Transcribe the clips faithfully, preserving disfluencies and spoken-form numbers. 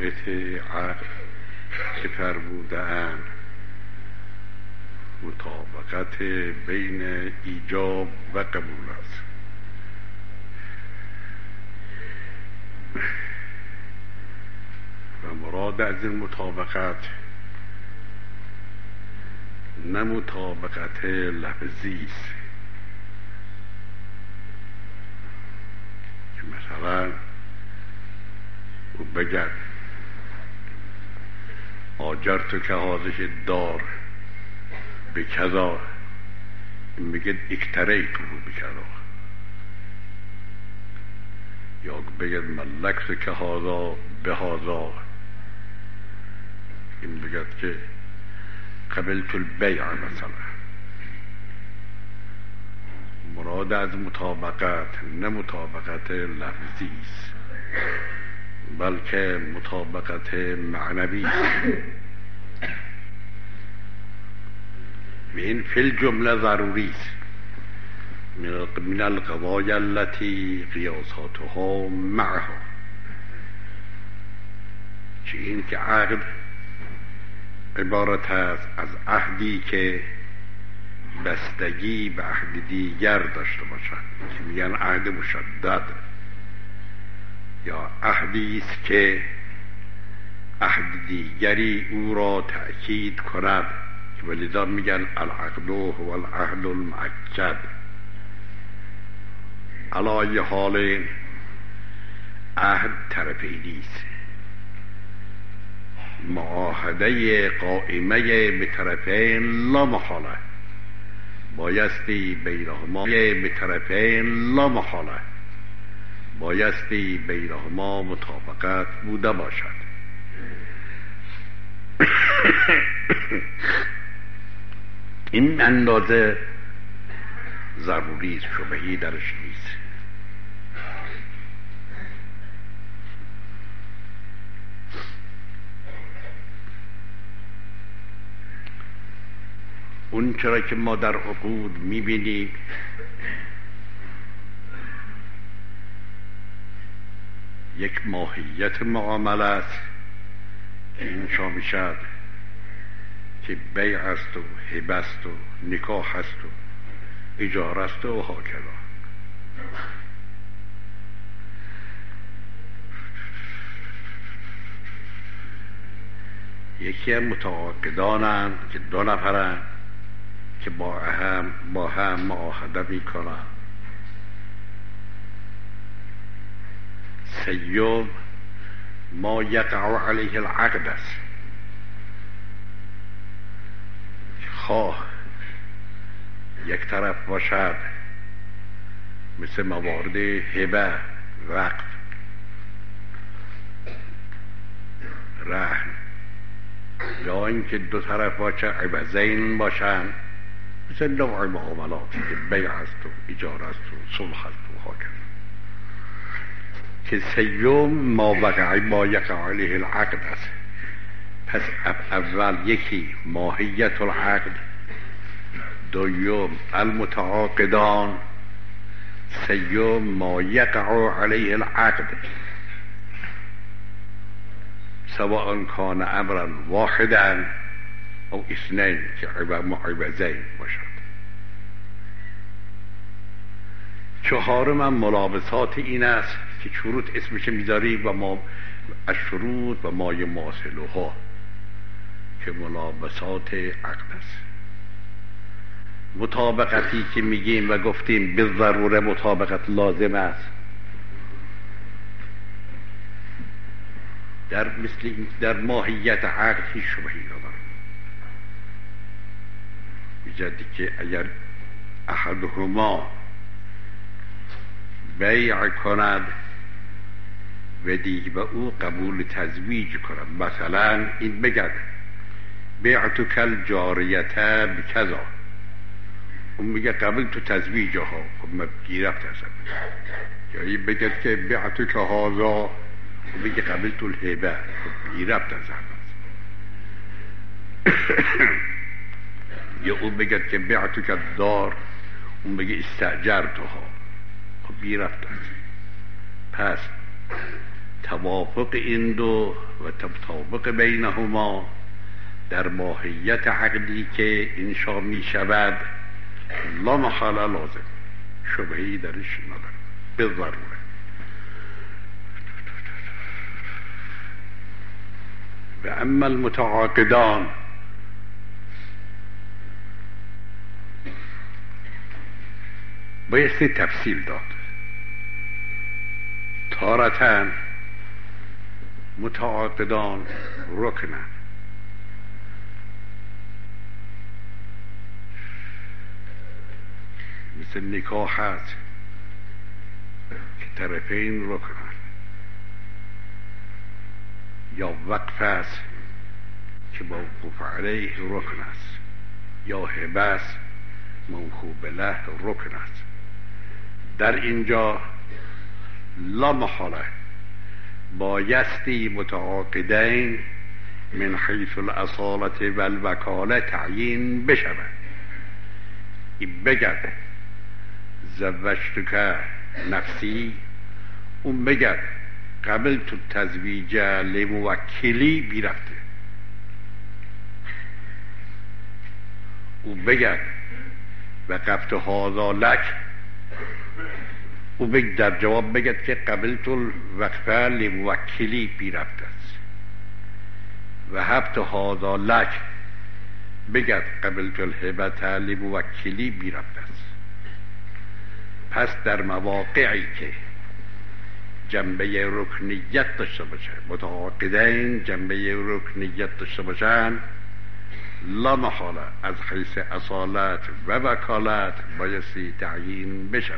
شرایط عقل که فرموده‌اند مطابقت بین ایجاب و قبول است. و مراد از این مطابقت نه مطابقت لفظی است که مثلا او بگد آجرتو که حاضش دار به کذا، این بگد اکتره تو به کذا، یا بگد ملکت که هازا به هازا، این بگد که قبلت البیع مثلا. مراد از مطابقت نه مطابقت لفظی است بلکه مطابقت معنوی است. و این فی الجمله ضروری است من القضایا التي قیاساتها معها، که این که عقد عبارت است از عهدی که بستگی به عهد دیگر داشته باشد که میگن عهد مشدد، یا عهدی است که عهد دیگری او را تأکید کند که ولذا میگن العقد هو العهد المؤکد. علی حال عهد طرفینی است، معاهده قائمه به طرفین لا محاله، بایستی بینهما به طرفین لا محاله بایستی بینهما مطابقت بوده باشد. این اندازه ضروری است، شبهه‌ای درش نیست. اون چرا که ما در عقود میبینیم یک ماهیت معامله است که اینشا میشد که بیع است و هبه است و نکاح است و اجاره است و هاکذا. یکی هم متعاقدانند که دو نفرند که با هم با هم معاهده میکنند. سیوم ما یقع علیه العقد است، خواه یک طرف باشد مثل موارد هبه، وقف، رهن، یا اینکه دو طرف باشه عوضین باشن مثل نوع معاملات که بیع است و اجاره است و صلح است و هاکذا. که سیوم ما وقع ما یقع علیه العقد است. پس اول یکی ماهیت العقد، دوم المتعاقدان، سیوم ما یقع علیه العقد، سواء کان امرا واحدا او اثنین که معوضین باشد. چهارم هم ملابسات این است که شروط اسمش میذاریم و ما از شروط و ما یماثلها که ملابسات عقد است. مطابقتی که میگیم و گفتیم به ضروره مطابقت لازم است، در مثل در ماهیت عقد هیچ شبهی ندارد. میجدی که اگر احدهما بیع کند و دیگه به او قبول تزویج کند، مثلا این بگد بیعتو کل جاریته بکذا، اون میگه قبل تو تزویجها، خب ما گیرفت هستم. یا این بگد که بیعتو که هازا، اون میگه قبل تو الهبه، خب گیرفت هستم. یا اون بگد که بیعتو که دار، اون میگه استعجرتها، خب گیرفت هستم. پس توافق این دو و تطابق بینهما در ماهیت عقلی که انشا می شود لا محاله لازم، شبهی درش نداره به ضروره. و اما المتعاقدان بایستی تفصیل داد. تارتاً متعاقدان رکنن، مثل نکاح هست که طرفین رکنن، یا وقف است که موقوف علیه رکن است، یا هبه است موهوب له رکن است. در اینجا لا محاله بایستی متعاقدین من حیث الاصالت و الوکاله تعیین بشود. این بگد زوجتک نفسی، اون بگد قبل تو تزویج لموکلی بیرفته، او بگد و قفت هذا لک، او بگد در جواب بگد که قبل تو وقفه لموکلی بیرفته است، و هبت هذا لک بگد قبل تو الهبت لموکلی بیرفته است. پس در مواقعی که جنبه رکنیت داشته باشه، متعاقدین جنبه رکنیت داشته باشن، لا محاله از حیث اصالت و وکالت بایستی تعیین بشود.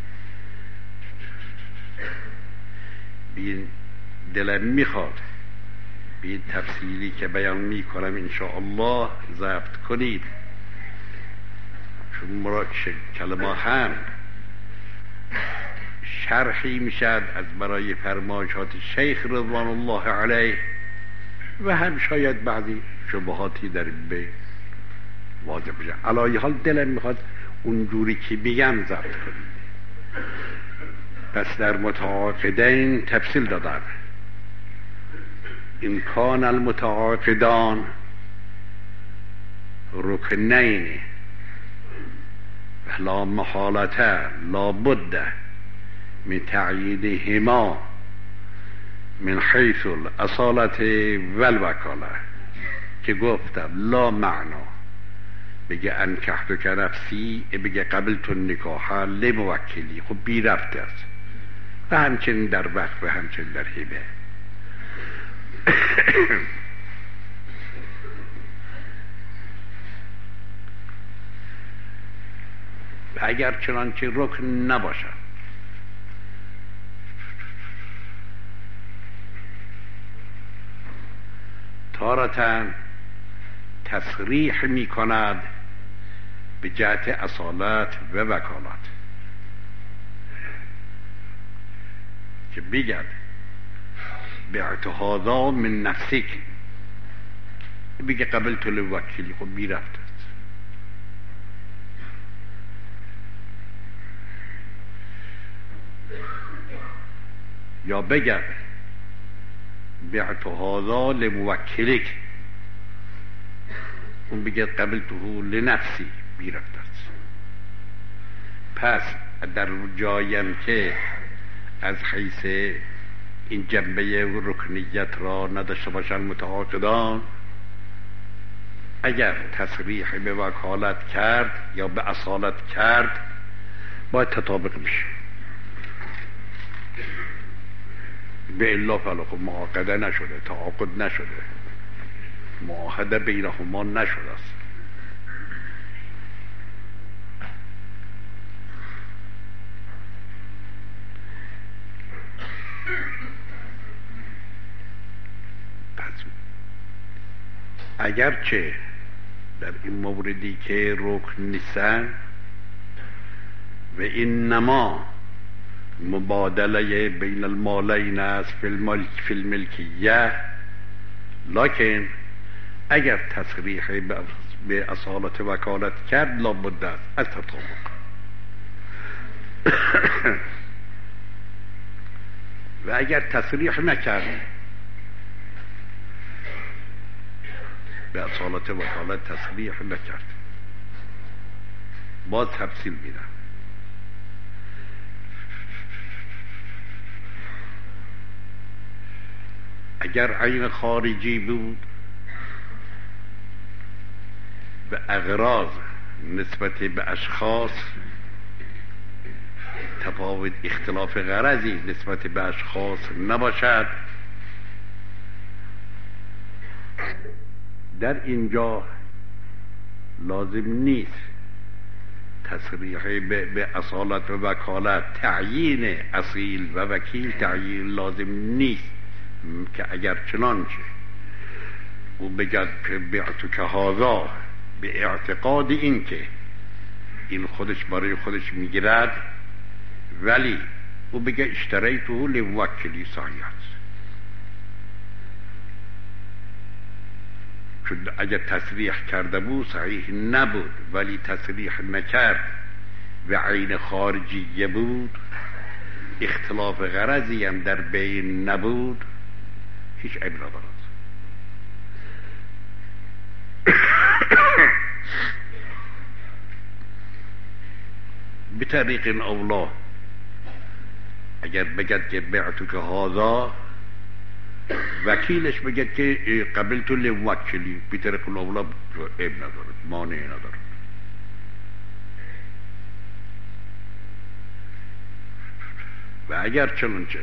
بین دلم میخواد بین تفصیلی که بیان میکنم انشاءالله ضبط کنید، چون مراد کلمه هم شرحی میشد از برای فرمایشات شیخ رضوان الله علیه، و هم شاید بعضی شبهاتی در بین واضح بشه. علایه حال دلم میخواد اونجوری که بگم ضبط کنید. پس در متعاقدین تفصیل دادن، این کان المتعاقدان رکنین لا محالته لا بد من تعییدهما من حیث الاصالت و الوکاله، که گفتم لا معنا بگه انکحت که نفسی، بگه قبل تو نکاح لموکلی، خب بی رفته است، و همچنین در وقف و همچنین در هبه. و اگر چنانچه رکن نباشد تارتاً تصریح می کند به جهت اصالت و وکالت، که بگد بعت هذا من نفسک، بگه قبل تو لوکیلی، خب بی رفت است. یا بگد بعت هذا لموکلک، اون بگه قبل تو لنفسی، بی رفت است. پس در جایم که از حیث این جنبه رکنیت را نداشته باشن متعاقدان، اگر تصریح به وکالت کرد یا به اصالت کرد باید تطابق میشه، به الا فلا خب معاقده نشده، تعاقد نشده، معاهده بینهما نشده است. اگرچه در این موردی که رکن نیستن و این نما مبادله بین المالین است فی الملک فی الملکیه، لکن اگر تصریح به اصالت وکالت کرد لابد است از تطابق. و اگر تصریح نکرد به اصالت وکالت تصریح نکرد باز تفصیل میدم. اگر عین خارجی بود به اغراض نسبت به اشخاص تفاوت اختلاف غرضی نسبت به اشخاص نباشد، در اینجا لازم نیست تصریح به, به اصالت و وکالت، تعیین اصیل و وکیل تعیین لازم نیست که اگر چنانچه او بگد که بعتو که هذا به اعتقاد این که این خودش برای خودش میگیرد، ولی او بگه اشتریتو لوکلی صحیح است. چون اگر تصریح کرده بود صحیح نبود، ولی تصریح نکرد و عین خارجیه بود، اختلاف غرضی هم در بین نبود، هیچ عیب ندارد. به طریق اولا اگر بگد که بعتو که هذا، وکیلش بگد که قبلتو لوکلی، به طریق اولا عیب ندارد، مانع ندارد. و اگر چنانچه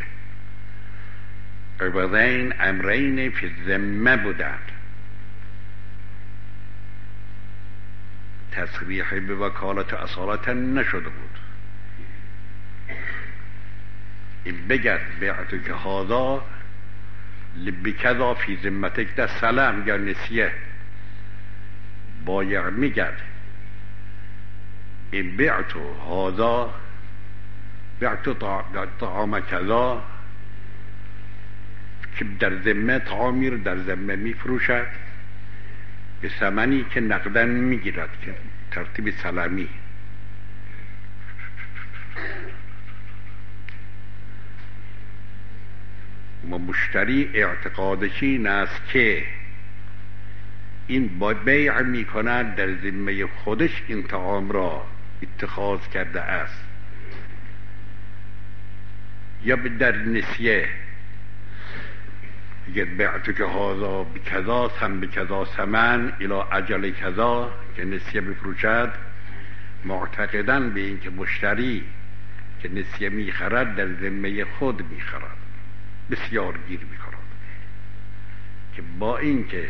عوضین امرین فی الذمه بودند، تصریح به وکالت اصالت نشده بود، این بگد بیعتو که هذا بکذا فی ذمتک در سلام یا نسیه، بایع میگد این بیعتو هذا بیعتو طعام کذا، که در ذمه طعامی رو در ذمه میفروشد به ثمنی که نقدن میگیرد، که ترتیب سلمی. و مشتری اعتقادش این است که این با بیع میکند در ذمه خودش این طعام را اتخاذ کرده است، یا در نسیه اگر بعتو که هذا بکذا ثم بکذا ثمن الی اجل کذا، که نسیه بفروشد، معتقدن به این که مشتری که نسیه میخرد در ذمه خود میخرد، بسیار گیر میکند، که با این که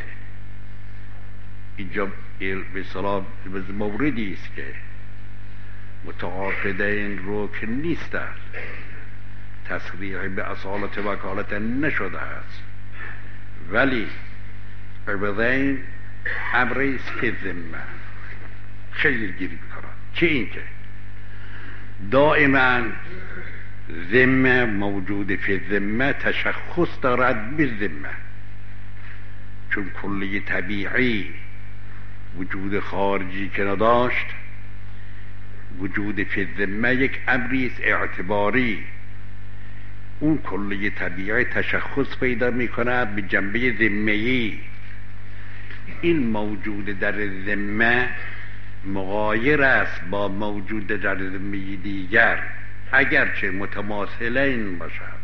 اینجا به صلاح موردی است که متعاقدین رو که نیستند، تصریح به اصالت وکالت نشده است، ولی عوضین امری فی ذمه خیلی گیری میکنند. چه این که دائما ذمه موجود فی ذمه تشخص دارد به ذمه، چون کلی طبیعی وجود خارجی که نداشت، وجود فی ذمه یک امری است اعتباری، اون کلی طبیعی تشخص پیدا میکنه به جنبه ذمه‌ای. این موجود در ذمه مغایر است با موجود در ذمه دیگر، اگرچه متماثلین باشد.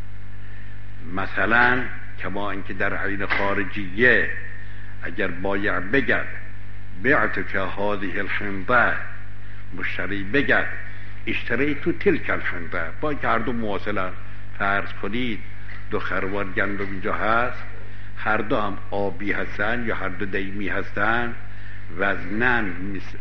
مثلا کما اینکه در عین خارجیه اگر بایع بگد بعتو که هذه الحنطه، مشتری بگد اشتریتو تلک الحنطه، با که هر دو مواصلن. فرض کنید دو خروار گندم اینجا هست، هر دو هم آبی هستن یا هر دو دیمی هستن، وزنن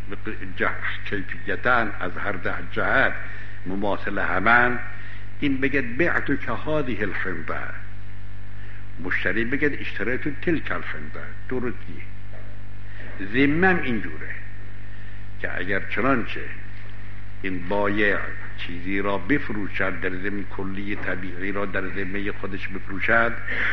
کیفیتن از هر ده جهت مماثل همن. این بگد بعتو که هذه الحنطه، مشتری بگد اشتریتو تلک الحنطه، درستی. ذمم اینجوره که اگر چنانچه این بایع چیزی را بفروشد، در ذمه کلی طبیعی را در ذمه خودش بفروشد،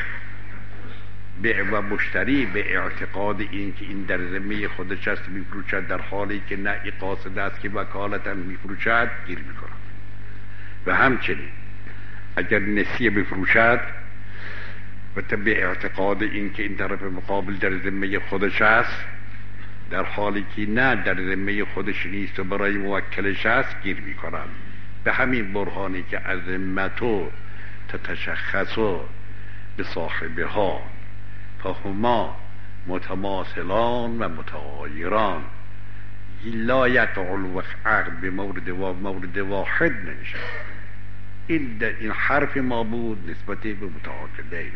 و مشتری به اعتقاد این که این در ذمه خودش است میفروشد، در حالی که نه قاصد است که وکالتا میفروشد، گیر میکنند. و همچنین اگر نسیه بفروشد و به اعتقاد این که این طرف مقابل در ذمه خودش است، در حالی که نه در ذمه خودش نیست و برای موکلش است، گیر میکنند. به همین برهانی که از ذمتو تتشخصو به صاحبها فهما متماثلان و متغایران، لا یقع العقد به مورد و مورد واحد نمیشه. این این حرف ما بود نسبت به متعاقدین.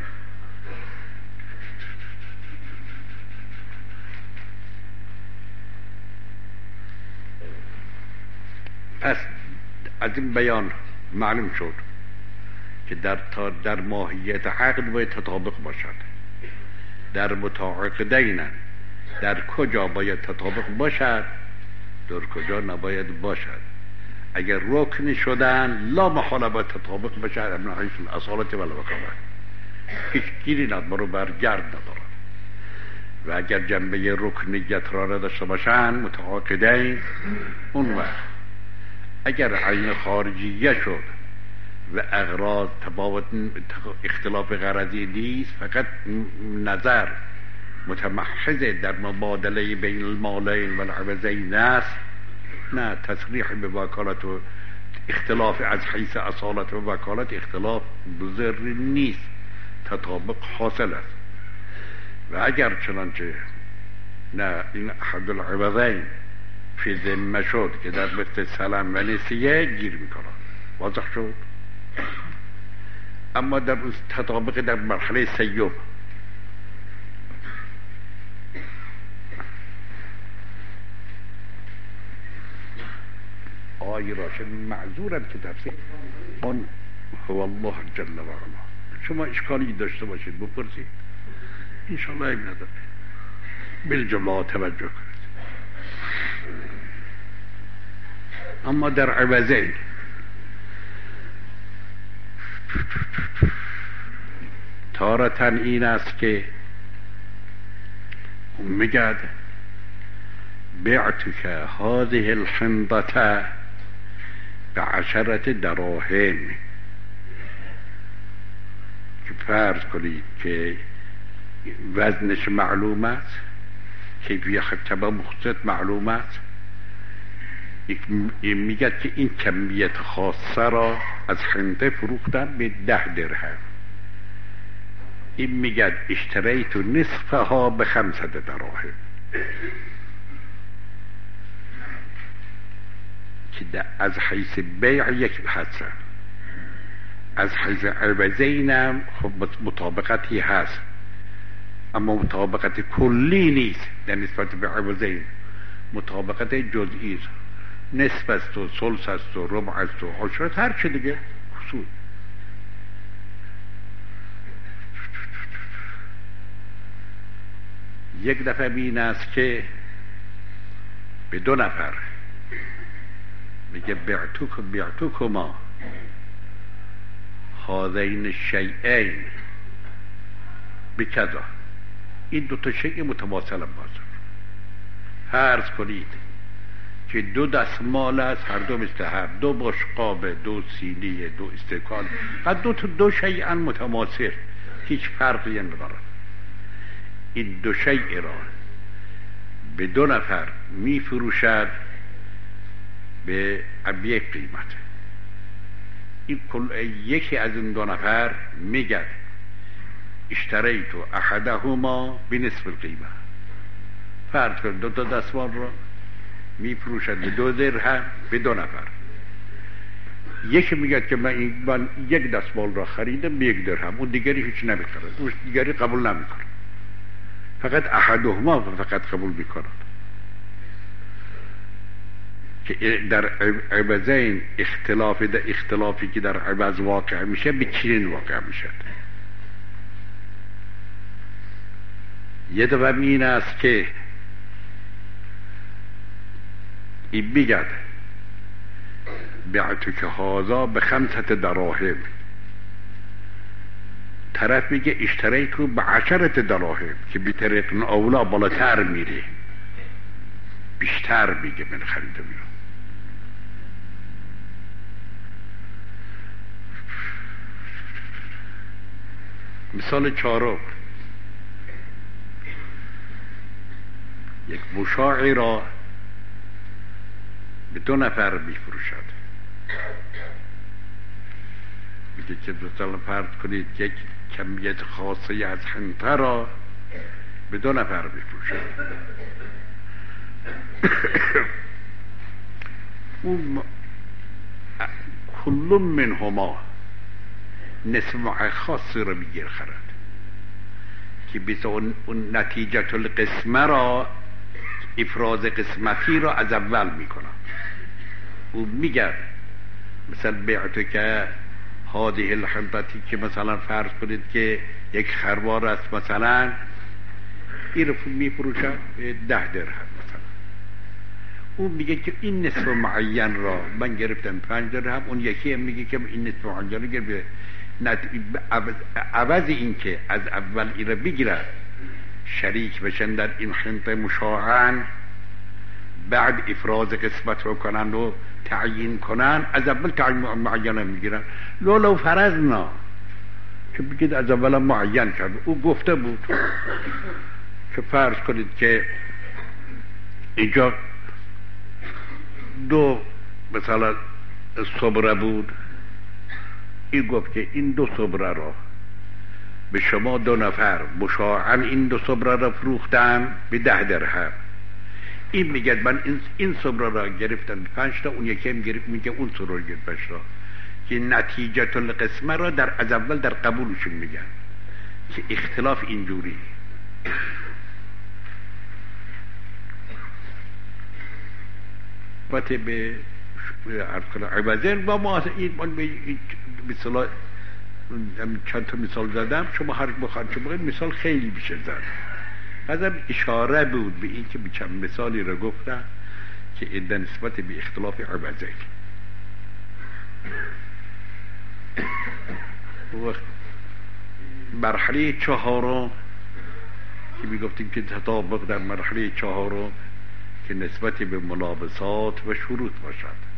پس از این بیان معلوم شد که در در ماهیت عقد باید تطابق باشد. در متعاقدین در کجا باید تطابق باشد، در کجا نباید باشد. اگر رکن شدن لا محاله باید تطابق باشد من حیث الاصالت و الوکالت، هیچ گیری نداره، برگرد نداره. و اگر جنبه رکنیت را نداشته باشند متعاقدین، اون وقت اگر عین خارجیه شد و اغراض تفاوت اختلاف غرضی نیست، فقط نظر متمحض در مبادله بین المالین و العوضین است، نه تصریح به وکالت و اختلاف از حیث اصالت و وکالت اختلاف بزرگ نیست، تطابق حاصل است. و اگر چنانچه نه این احد العوضین فی ذمه شد که در مثل سلم و نسیه گیر میکنند، واضح شد. اما در تطابق در مرحله سیوم آقای راشد معذورم که تفسیر آن هو الله جل و علا. شما اشکالی داشته باشید بپرسید، انشاءالله این نداره، بالجمله توجه کنید. اما در عوضین تارة این است که میگد بعتک هذه الحنطة بعشرة دراهم، که فرض کنید که وزنش معلوم است، کیفیت مختص معلوم است. این میگد که این کمیت خاصه را از حنطه فروختن به ده درهم. این میگد اشتریت نصفها به خمسة دراهم، که از حیث بیع یک هستن، از حیث عوضینم خب مطابقتی هست، اما مطابقت کلی نیست. در نسبت به عوضین مطابقت جزئی است، نصف است و ثلث است و ربع است و عشرت، هر چه دیگه خصوص. یک دفعه بین است که به دو نفر میگه بعتوک بعتوکما هذین الشیئین بکذا، این دو تا شیء متماثل بازار. فرض کنید که دو دستمال است، هر دو مثل هم، دو بشقاب، دو سینی، دو استکان، و دو تا دو شیئا متماثل، هیچ فرقی ندارد. این دو شیء را به دو نفر می فروشد به یک قیمت. این کل یکی از این دو نفر میگه اشتریت احدهما بنصف القیمه. فرض کن دو تا دستمال را می فروشد به دو درهم به دو نفر. یکی میگه که من, این من یک دستمال را خریدم به یک درهم، اون دیگری هیچ نمیخره، اون دیگری قبول نمیکنه، فقط احدهما فقط قبول میکنند. که در عوضین اختلاف در اختلافی که در عوض واقع میشه به چنین واقع میشه. یه دفعه این است که این بگد بعتک هذا به خمسة دراهم، طرف میگه اشتریت رو به عشرة دراهم، که به طریق اولا بالاتر میره، بیشتر میگه من خریدم اینو. مثال چهارم، یک مشاعی را به دو نفر میفروشد. میگه که مثلا فرض کنید یک کمیت خاصی از حنطه را به دو نفر میفروشد. اون کل منهما نصف مع خاصی را میگیر خرد که بیت اون, اون نتیجه القسمه را، افراز قسمتی را از اول میکنم. او میگه مثلا بیعتو که هذه الحنطتی که مثلا فرض کنید که یک خروار است، مثلا این رو میفروشد ده درهم مثلا. اون میگه که این نصف معین را من گرفتم پنج درهم، اون یکی هم میگه که این نصف معین را گرفته. عوض این که از اول این را بگیرد شریک بشن در این حنطه مشاعن، بعد افراز قسمت رو کنن و تعیین کنن، از اول تعیین معین میگیرن. لولو فرضنا که بگید از اول معین کرد، او گفته بود که فرض کنید که اینجا دو مثلا صبره بود، این گفت که این دو صبره را به شما دو نفر مشاعن این دو صبره را فروختم به ده درهم. این میگه من این این صبره را گرفتم پنج تا، اون یکی هم گرفت میگه اون صبره را گرفت پنج تا، که نتیجه القسمه را در از اول در قبولشون میگن که اختلاف اینجوری. بطه به عرض کنه عوضه و ما این مثلا چند تا مثال زدم، شما هر بخواهد شما مثال خیلی بیشه زد. ازم اشاره بود به این که چند مثالی را گفتم که این نسبت به اختلاف عوضه. وقت مرحله چهارم که میگفتیم که تطابق در مرحله چهارم که نسبت به ملابسات و شروط باشد،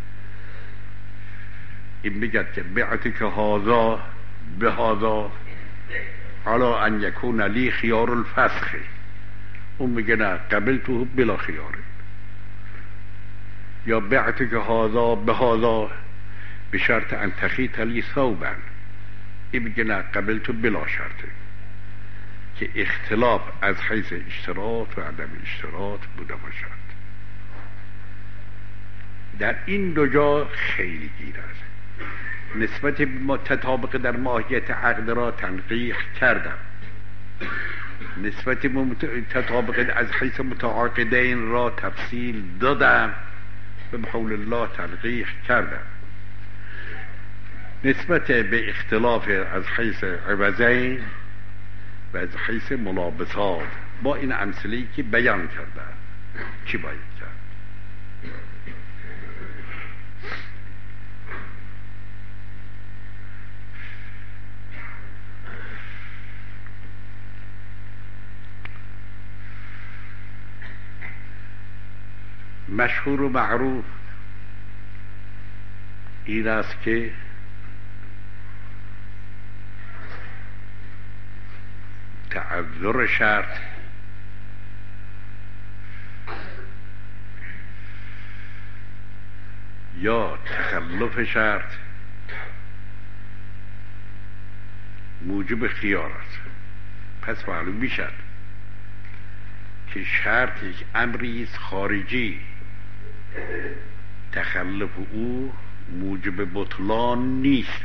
این میگد که بیعتی که هذا به هذا علا ان یکون لی خیار الفسخ، اون میگه نه قبل تو بلا خیاره. یا بیعتی که هذا به هذا به شرط ان تخیط لی ثوبا، این میگه نه قبل تو بلا شرطه، که اختلاف از حیث اشتراط و عدم اشتراط بوده باشد. در این دو جا خیلی گیر است. نسبت ما تطابق در ماهیت عقد را تنقیح کردم، نسبت تطابق از حیث متعاقدین را تفصیل دادم به حول الله تنقیح کردم. نسبت به اختلاف از حیث عوضین و از حیث ملابسات با این امثله‌ای که بیان کردم چی باید کرد؟ مشهور و معروف این است که تعذر شرط یا تخلف شرط موجب خیار است. پس معلوم میشد که شرط یک امری خارجی، تخلف او موجب بطلان نیست.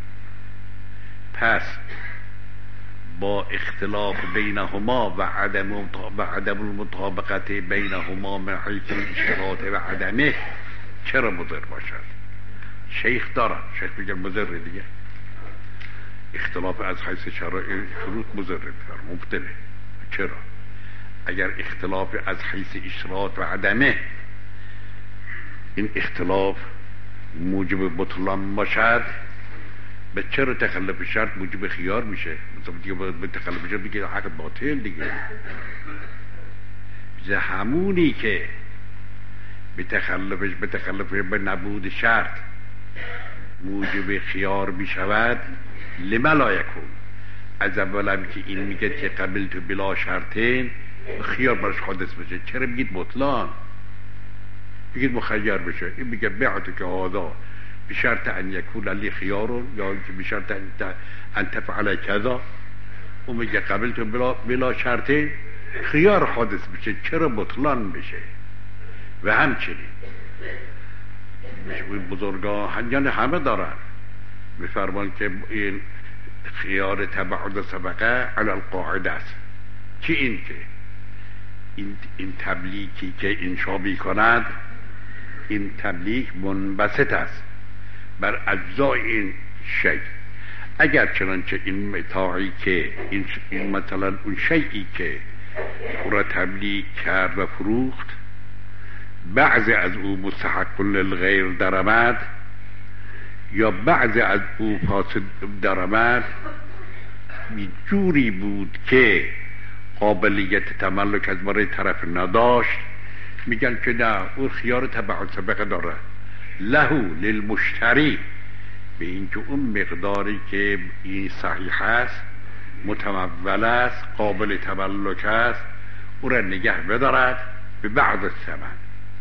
پس با اختلاف بینهما و عدم و عدم المطابقت بینهما من حیث الاشتراط و عدمه چرا مضر باشد؟ شیخ دارد، شیخ میگه مضر دیگه. اختلاف از حیث شروط مضر مبطله. چرا؟ اگر اختلاف از حیث اشتراط و عدمه این اختلاف موجب بطلان باشد، به چرا تخلف شرط موجب خیار میشه؟ مثلا دیگه به تخلف شرط دیگه حق باطل دیگه. بیزه همونی که به تخلفش به تخلف به نبود شرط موجب خیار میشود، لما لا یکون، از اولم که این میگه که قبل تو بلا شرطین خیار برش حادث بشه، چرا میگید بطلان؟ بگید مخیر بشه. این میگه بعتو که هادا به شرط ان یکون لی خیارون، یا اینکه به شرط ان تفعل کذا. اون میگه قبل تو بلا, بلا شرطین خیار حادث بشه، چرا بطلان بشه؟ و همچنین بزرگان یعنی همه دارن میفرمان که این خیار تبعد سبقه علی القاعده است. چی این که این, این تبلیغی که انشا میکند، این تبلیغ منبسط است بر اجزای این شی. اگر چنانچه این متاعی که این, این مثلا اون شیئی که او را تبلیغ کرد و فروخت بعضی از او مستحق للغیر درآمد یا بعضی از او فاسد درآمد، جوری بود که قابلیت تملک از برای طرف نداشت، میگن که نه اون خیار تبع سبقه داره، لهو للمشتری، به اینکه اون مقداری که این صحیح است، متمول است، قابل تملک است، او را نگه بدارد به بعد الثمن.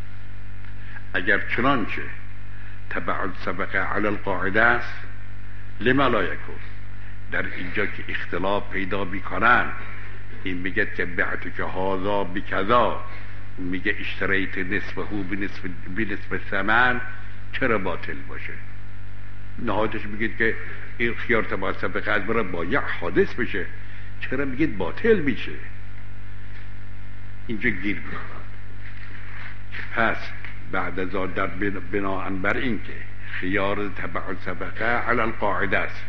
اگر چنانچه تبع سبقه علی القاعده است، لما لا یکون، در اینجا که اختلاف پیدا میکنن، این میگه که بعت که هذا بکذا، اون میگه اشتریت نصفه بنصف بنصف ثمن، چرا باطل باشه؟ نهایتش میگید که این خیار تبع سبقه از برای بایع حادث بشه، چرا میگید باطل میشه؟ اینجا گیر میکنن. پس بعد از آن در بناهن بر این که خیار تبع سبقه علی القاعده است،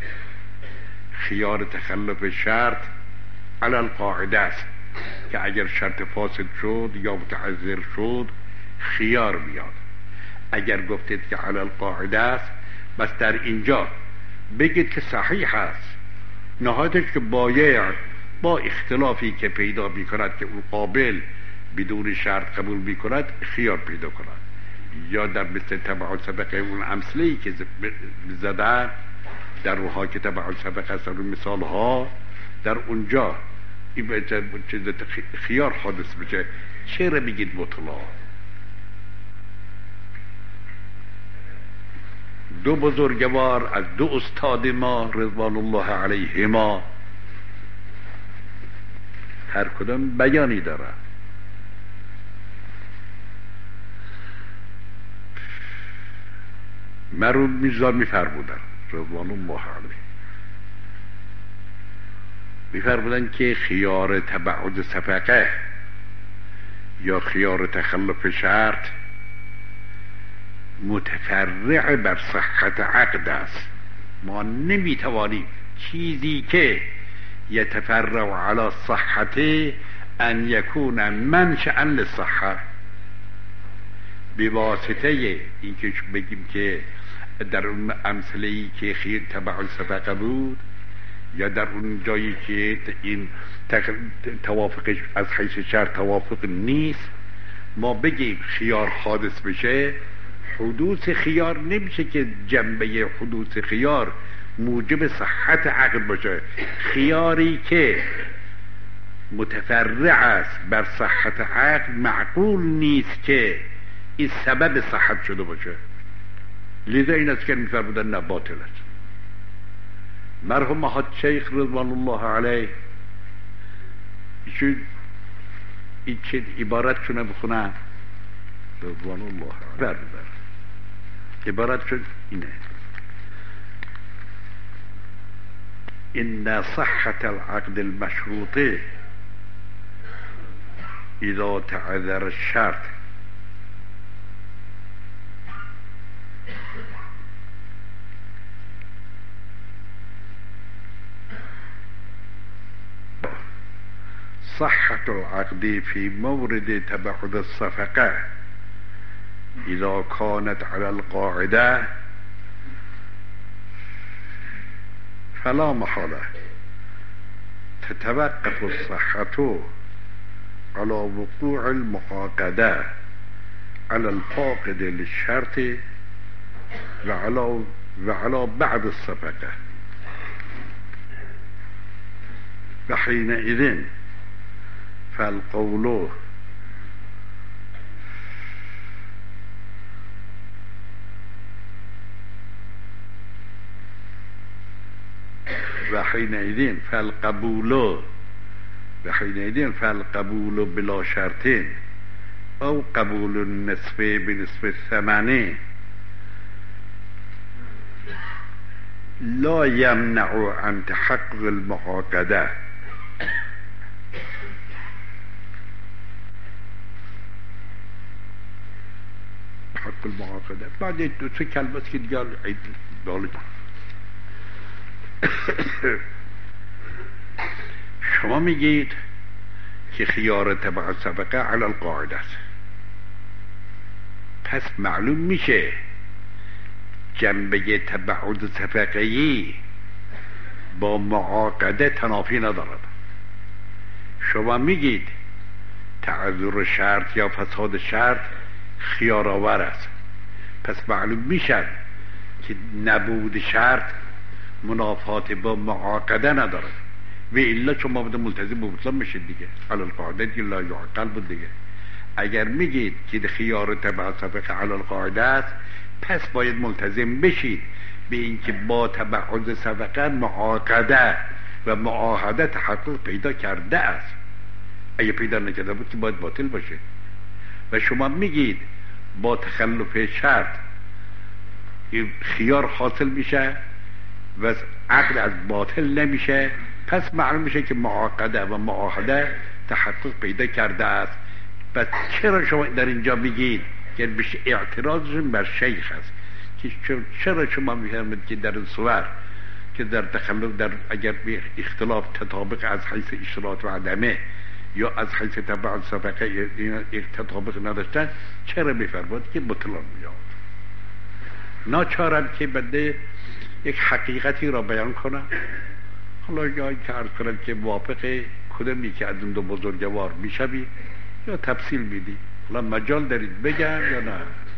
خیار تخلف شرط علی القاعده است که اگر شرط فاسد شد یا متعذر شد خیار میاد. اگر گفتید که علی القاعده است، بس در اینجا بگید که صحیح است، نهایتش که بایع با اختلافی که پیدا میکند که اون قابل بدون شرط قبول میکند خیار پیدا کند، یا در مثل تبع سبقه اون امثله‌ای که زدن در اونها که تبع سبقه هستن، اون مثال ها در اونجا این خیار حادث بشه، چرا بگید مطلع؟ دو بزرگوار از دو استاد ما رضوان الله علیهما هر کدام بیانی داره. مرحوم میرزا میفرمودن رضوان الله علیه، میفرمودن که خیار تبعد صفقه یا خیار تخلف شرط متفرع بر صحت عقد است. ما نمیتوانیم چیزی که یتفرع علی صحت ان یکون منشأ للصحه، به واسطه اینکه بگیم که در اون امثله‌ای که خیر تبع صفقه بود یا در اون جایی که این توافقش از حیث شرط توافق نیست، ما بگیم خیار حادث بشه، حدوث خیار نمیشه که جنبه حدوث خیار موجب صحت عقد باشه. خیاری که متفرع است بر صحت عقد معقول نیست که این سبب صحت شده باشه، لذا این است که میفرمودن نه باطل است. مرحوم محمد شیخ رضوان الله علیه ایشون این چه عبارت شونه بخونن رضوان الله علیه، عبارت شد اینه: ان صحت العقد المشروطه اذا تعذر الشرط صحة العقد في مورد تبعد الصفقة إذا كانت على القاعدة فلا محالة تتوقف الصحة على وقوع المعاقدة على الفاقد للشرط وعلى وعلى بعد الصفقة. و حینئذ فالقول و حینئذ فالقبول و حینئذ فالقبول بلا شرطین او قبول النصف بنصف الثمن لا يمنع عن تحقق المعاقده. حق المعاقده بعد دو سه کلمه که دیگه عید بالا شما میگید که خیار تبع سبقه علی القاعده است، پس معلوم میشه جنبه تبعد صفقه‌ای با معاقده تنافی ندارد. شما میگید تعذر شرط یا فساد شرط خیار آور است، پس معلوم میشد که نبود شرط منافات با معاقده ندارد و الا شما بده ملتزم به بطلان میشید دیگه. علی القاعده لا یعقل بود دیگه. اگر میگید که خیار تبع صفقه علی القاعده است، پس باید ملتزم بشید به اینکه با تبعض صفقه معاقده و معاهده تحقق پیدا کرده است. اگه پیدا نکرده بود که باید باطل باشه. و شما میگید با تخلف شرط خیار حاصل میشه و عقد از باطل نمیشه، پس معلوم میشه که معاقده و معاهده تحقق پیدا کرده است. پس چرا شما در اینجا میگید که بشه اعتراضشون بر شیخ است که چرا شما میفرمایید که در این صور که در تخلف در اگر اختلاف تطابق از حیث اشتراط و عدمه یا از حیث تبع صفقه یک تطابق نداشتن، چرا میفرمایید که بطلان میاد؟ ناچارم که بنده یک حقیقتی را بیان کنم، حالا یا که عرض کنم که موافق کدومی که از این دو بزرگوار میشوی یا تفصیل میدی، حالا مجال دارید بگم یا نه؟